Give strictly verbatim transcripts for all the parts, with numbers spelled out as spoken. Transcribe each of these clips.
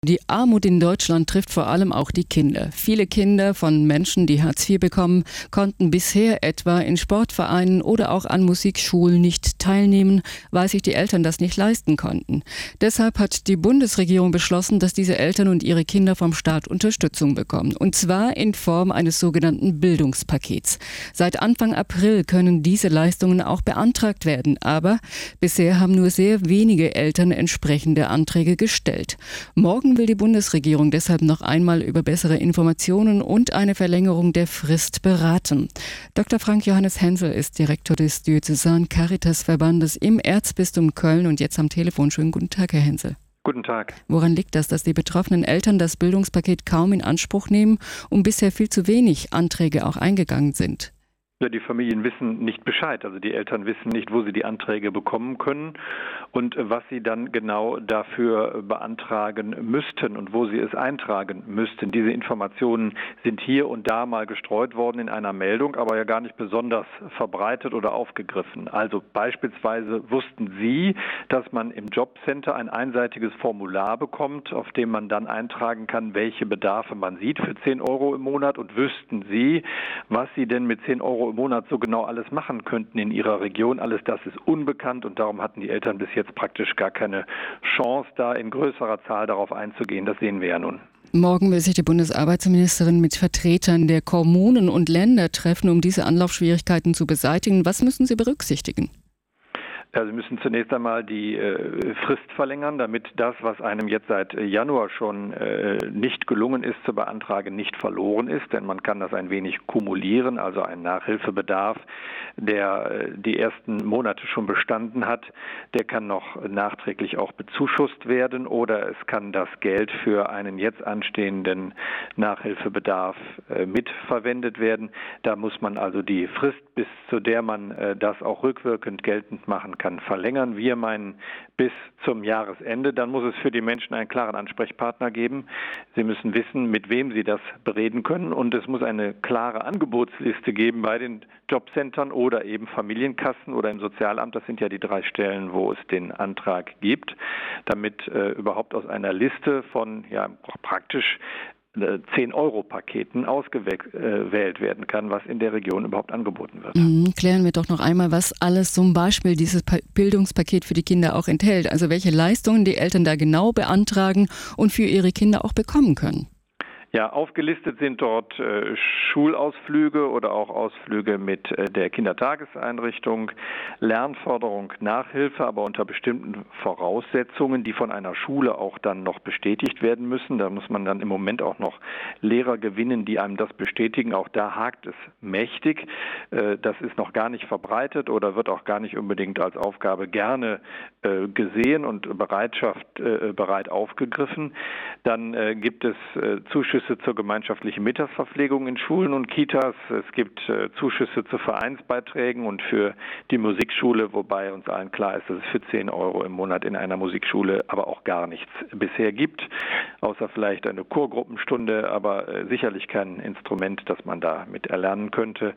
Die Armut in Deutschland trifft vor allem auch die Kinder. Viele Kinder von Menschen, die Hartz vier bekommen, konnten bisher etwa in Sportvereinen oder auch an Musikschulen nicht teilnehmen, weil sich die Eltern das nicht leisten konnten. Deshalb hat die Bundesregierung beschlossen, dass diese Eltern und ihre Kinder vom Staat Unterstützung bekommen. Und zwar in Form eines sogenannten Bildungspakets. Seit Anfang April können diese Leistungen auch beantragt werden. Aber bisher haben nur sehr wenige Eltern entsprechende Anträge gestellt. Morgen will die Bundesregierung deshalb noch einmal über bessere Informationen und eine Verlängerung der Frist beraten. Doktor Frank Johannes Hensel ist Direktor des Diözesan Caritas Verbandes im Erzbistum Köln und jetzt am Telefon. Schönen guten Tag, Herr Hensel. Guten Tag. Woran liegt das, dass die betroffenen Eltern das Bildungspaket kaum in Anspruch nehmen und bisher viel zu wenig Anträge auch eingegangen sind? Ja, die Familien wissen nicht Bescheid. Also die Eltern wissen nicht, wo sie die Anträge bekommen können und was sie dann genau dafür beantragen müssten und wo sie es eintragen müssten. Diese Informationen sind hier und da mal gestreut worden in einer Meldung, aber ja gar nicht besonders verbreitet oder aufgegriffen. Also beispielsweise wussten Sie, dass man im Jobcenter ein einseitiges Formular bekommt, auf dem man dann eintragen kann, welche Bedarfe man sieht für zehn Euro im Monat, und wüssten Sie, was Sie denn mit zehn Euro im Monat so genau alles machen könnten in ihrer Region. Alles das ist unbekannt und darum hatten die Eltern bis jetzt praktisch gar keine Chance, da in größerer Zahl darauf einzugehen. Das sehen wir ja nun. Morgen will sich die Bundesarbeitsministerin mit Vertretern der Kommunen und Länder treffen, um diese Anlaufschwierigkeiten zu beseitigen. Was müssen sie berücksichtigen? Ja, Sie müssen zunächst einmal die äh, Frist verlängern, damit das, was einem jetzt seit Januar schon äh, nicht gelungen ist zu beantragen, nicht verloren ist. Denn man kann das ein wenig kumulieren, also ein Nachhilfebedarf, der äh, die ersten Monate schon bestanden hat, der kann noch nachträglich auch bezuschusst werden, oder es kann das Geld für einen jetzt anstehenden Nachhilfebedarf äh, mitverwendet werden. Da muss man also die Frist, bis zu der man äh, das auch rückwirkend geltend machen kann, kann verlängern. Wir meinen bis zum Jahresende. Dann muss es für die Menschen einen klaren Ansprechpartner geben. Sie müssen wissen, mit wem sie das bereden können, und es muss eine klare Angebotsliste geben bei den Jobcentern oder eben Familienkassen oder im Sozialamt. Das sind ja die drei Stellen, wo es den Antrag gibt, damit äh, überhaupt aus einer Liste von ja praktisch zehn Euro Paketen ausgewählt werden kann, was in der Region überhaupt angeboten wird. Mhm. Klären wir doch noch einmal, was alles zum Beispiel dieses Bildungspaket für die Kinder auch enthält. Also welche Leistungen die Eltern da genau beantragen und für ihre Kinder auch bekommen können. Ja, aufgelistet sind dort äh, Schulausflüge oder auch Ausflüge mit äh, der Kindertageseinrichtung, Lernförderung, Nachhilfe, aber unter bestimmten Voraussetzungen, die von einer Schule auch dann noch bestätigt werden müssen. Da muss man dann im Moment auch noch Lehrer gewinnen, die einem das bestätigen. Auch da hakt es mächtig. Äh, das ist noch gar nicht verbreitet oder wird auch gar nicht unbedingt als Aufgabe gerne äh, gesehen und Bereitschaft äh, bereit aufgegriffen. Dann äh, gibt es äh, Zuschüsse zur gemeinschaftlichen Mittagsverpflegung in Schulen und Kitas. Es gibt äh, Zuschüsse zu Vereinsbeiträgen und für die Musikschule, wobei uns allen klar ist, dass es für zehn Euro im Monat in einer Musikschule aber auch gar nichts bisher gibt, außer vielleicht eine Chorgruppenstunde, aber äh, sicherlich kein Instrument, das man da mit erlernen könnte.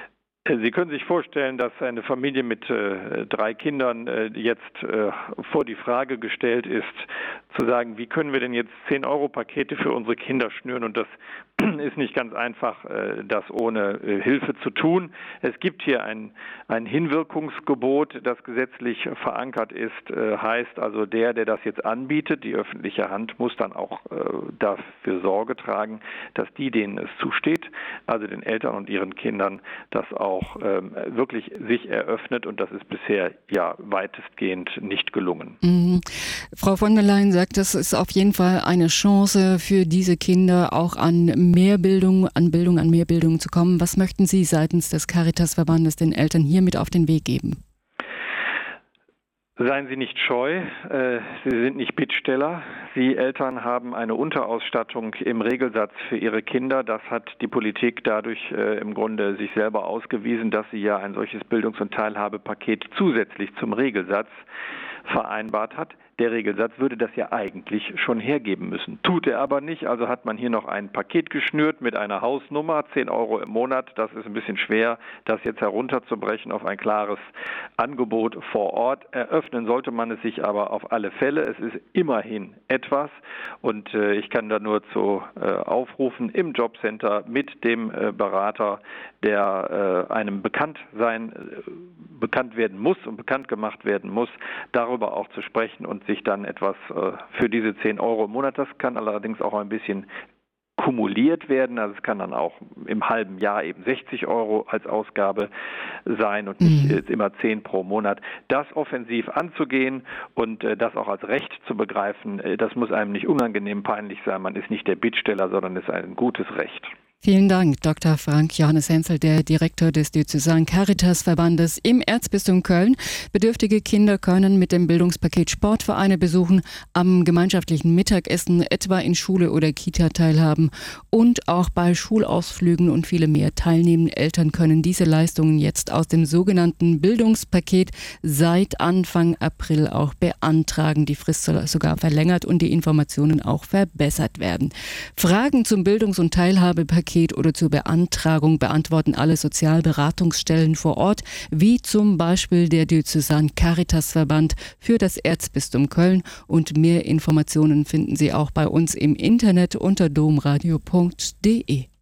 Sie können sich vorstellen, dass eine Familie mit äh, drei Kindern äh, jetzt äh, vor die Frage gestellt ist, zu sagen, wie können wir denn jetzt zehn Euro Pakete für unsere Kinder schnüren? Und das ist nicht ganz einfach, äh, das ohne äh, Hilfe zu tun. Es gibt hier ein, ein Hinwirkungsgebot, das gesetzlich verankert ist, äh, heißt also, der, der das jetzt anbietet, die öffentliche Hand, muss dann auch äh, dafür Sorge tragen, dass die, denen es zusteht, also den Eltern und ihren Kindern, das auch auch ähm, wirklich sich eröffnet, und das ist bisher ja weitestgehend nicht gelungen. Mhm. Frau von der Leyen sagt, das ist auf jeden Fall eine Chance für diese Kinder, auch an Mehrbildung, an Bildung, an Mehrbildung zu kommen. Was möchten Sie seitens des Caritas-Verbandes den Eltern hier mit auf den Weg geben? Seien Sie nicht scheu, äh, Sie sind nicht Bittsteller. Sie Eltern haben eine Unterausstattung im Regelsatz für Ihre Kinder. Das hat die Politik dadurch äh, im Grunde sich selber ausgewiesen, dass sie ja ein solches Bildungs- und Teilhabepaket zusätzlich zum Regelsatz vereinbart hat. Der Regelsatz würde das ja eigentlich schon hergeben müssen. Tut er aber nicht, also hat man hier noch ein Paket geschnürt mit einer Hausnummer, zehn Euro im Monat. Das ist ein bisschen schwer, das jetzt herunterzubrechen auf ein klares Angebot vor Ort. Eröffnen sollte man es sich aber auf alle Fälle. Es ist immerhin etwas und äh, ich kann da nur zu äh, aufrufen, im Jobcenter mit dem äh, Berater, der äh, einem bekannt sein, äh, bekannt werden muss und bekannt gemacht werden muss, darüber auch zu sprechen und sich dann etwas äh, für diese zehn Euro im Monat, das kann allerdings auch ein bisschen kumuliert werden, also es kann dann auch im halben Jahr eben sechzig Euro als Ausgabe sein und nicht mhm. immer zehn pro Monat. Das offensiv anzugehen und äh, das auch als Recht zu begreifen, äh, das muss einem nicht unangenehm peinlich sein. Man ist nicht der Bittsteller, sondern ist ein gutes Recht. Vielen Dank, Doktor Frank Johannes Henzel, der Direktor des Diözesanen Caritas-Verbandes im Erzbistum Köln. Bedürftige Kinder können mit dem Bildungspaket Sportvereine besuchen, am gemeinschaftlichen Mittagessen etwa in Schule oder Kita teilhaben und auch bei Schulausflügen und viele mehr teilnehmen. Eltern können diese Leistungen jetzt aus dem sogenannten Bildungspaket seit Anfang April auch beantragen. Die Frist soll sogar verlängert und die Informationen auch verbessert werden. Fragen zum Bildungs- und Teilhabepaket oder zur Beantragung beantworten alle Sozialberatungsstellen vor Ort, wie zum Beispiel der Diözesan Caritas-Verband für das Erzbistum Köln. Und mehr Informationen finden Sie auch bei uns im Internet unter domradio punkt de.